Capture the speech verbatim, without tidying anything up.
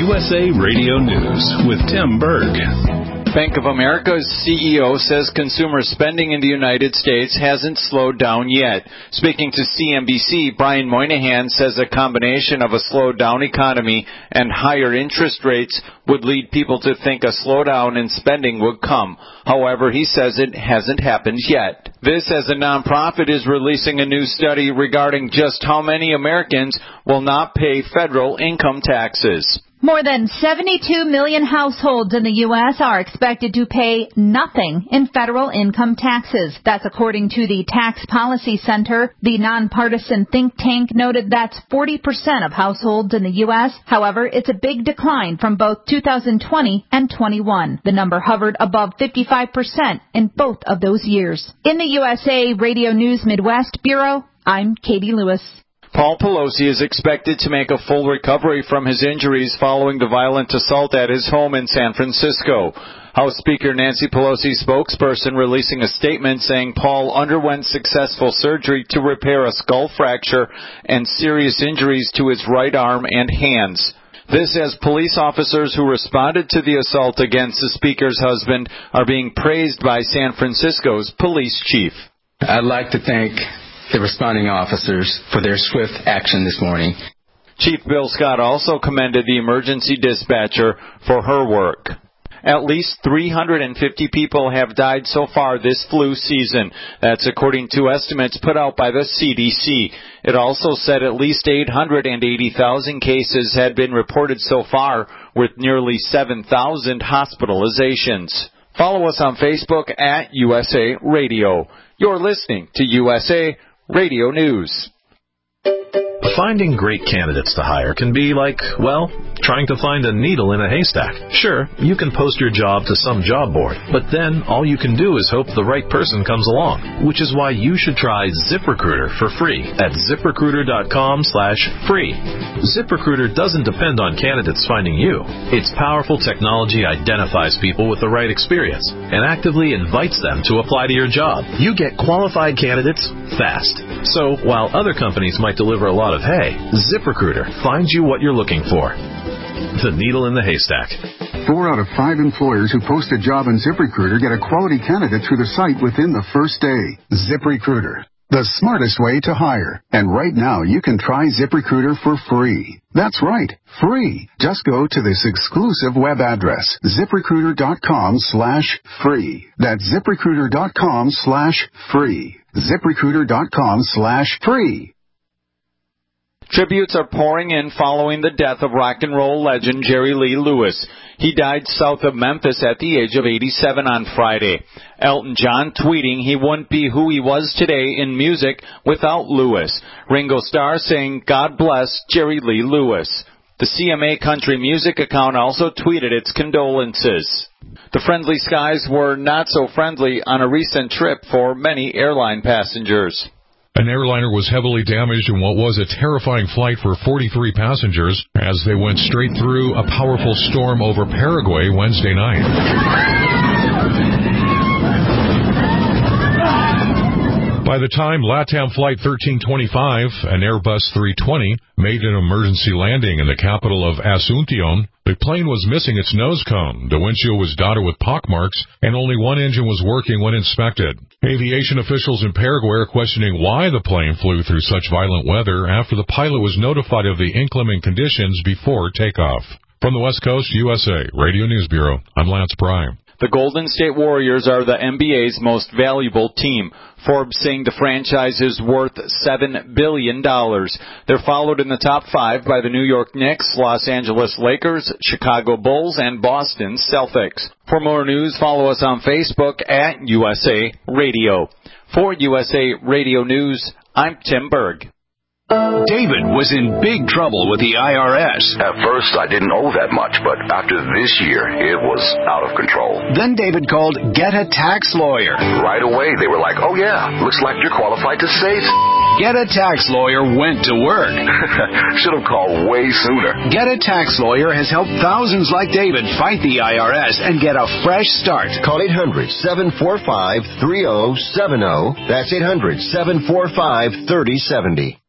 U S A Radio News with Tim Berg. Bank of America's C E O says consumer spending in the United States hasn't slowed down yet. Speaking to C N B C, Brian Moynihan says a combination of a slowed down economy and higher interest rates would lead people to think a slowdown in spending would come. However, he says it hasn't happened yet. This as a nonprofit is releasing a new study regarding just how many Americans will not pay federal income taxes. More than seventy-two million households in the U S are expected to pay nothing in federal income taxes. That's according to the Tax Policy Center. The nonpartisan think tank noted that's forty percent of households in the U S. However, it's a big decline from both two thousand twenty and twenty-one. The number hovered above fifty-five percent in both of those years. In the U S A Radio News Midwest Bureau, I'm Katie Lewis. Paul Pelosi is expected to make a full recovery from his injuries following the violent assault at his home in San Francisco. House Speaker Nancy Pelosi's spokesperson releasing a statement saying Paul underwent successful surgery to repair a skull fracture and serious injuries to his right arm and hands. This as police officers who responded to the assault against the Speaker's husband are being praised by San Francisco's police chief. I'd like to thank the responding officers for their swift action this morning. Chief Bill Scott also commended the emergency dispatcher for her work. At least three hundred fifty people have died so far this flu season. That's according to estimates put out by the C D C. It also said at least eight hundred eighty thousand cases had been reported so far, with nearly seven thousand hospitalizations. Follow us on Facebook at U S A Radio. You're listening to U S A Radio News. Finding great candidates to hire can be like, well, trying to find a needle in a haystack. Sure, you can post your job to some job board, but then all you can do is hope the right person comes along, which is why you should try ZipRecruiter for free at ZipRecruiter.com slash free. ZipRecruiter doesn't depend on candidates finding you. Its powerful technology identifies people with the right experience and actively invites them to apply to your job. You get qualified candidates fast. So while other companies might deliver a lot of hay, ZipRecruiter finds you what you're looking for. The needle in the haystack. Four out of five employers who post a job on ZipRecruiter get a quality candidate through the site within the first day. ZipRecruiter, the smartest way to hire. And right now, you can try ZipRecruiter for free. That's right, free. Just go to this exclusive web address, ZipRecruiter.com slash free. That's ZipRecruiter.com slash free. ZipRecruiter.com slash free. Tributes are pouring in following the death of rock and roll legend Jerry Lee Lewis. He died south of Memphis at the age of eighty-seven on Friday. Elton John tweeting he wouldn't be who he was today in music without Lewis. Ringo Starr saying, God bless Jerry Lee Lewis. The C M A Country Music account also tweeted its condolences. The friendly skies were not so friendly on a recent trip for many airline passengers. An airliner was heavily damaged in what was a terrifying flight for forty-three passengers as they went straight through a powerful storm over Paraguay Wednesday night. By the time LATAM Flight thirteen twenty-five, an Airbus three twenty, made an emergency landing in the capital of Asunción, the plane was missing its nose cone, the windshield was dotted with pockmarks, and only one engine was working when inspected. Aviation officials in Paraguay are questioning why the plane flew through such violent weather after the pilot was notified of the inclement conditions before takeoff. From the West Coast, U S A Radio News Bureau, I'm Lance Pry. The Golden State Warriors are the N B A's most valuable team. Forbes saying the franchise is worth seven billion dollars. They're followed in the top five by the New York Knicks, Los Angeles Lakers, Chicago Bulls, and Boston Celtics. For more news, follow us on Facebook at U S A Radio. For U S A Radio News, I'm Tim Berg. David was in big trouble with the I R S. At first, I didn't owe that much, but after this year, it was out of control. Then David called Get a Tax Lawyer. Right away, they were like, oh yeah, looks like you're qualified to save. Get a Tax Lawyer went to work. Should have called way sooner. Get a Tax Lawyer has helped thousands like David fight the I R S and get a fresh start. Call eight hundred, seven four five, three oh seven oh. That's eight hundred, seven four five, three oh seven oh.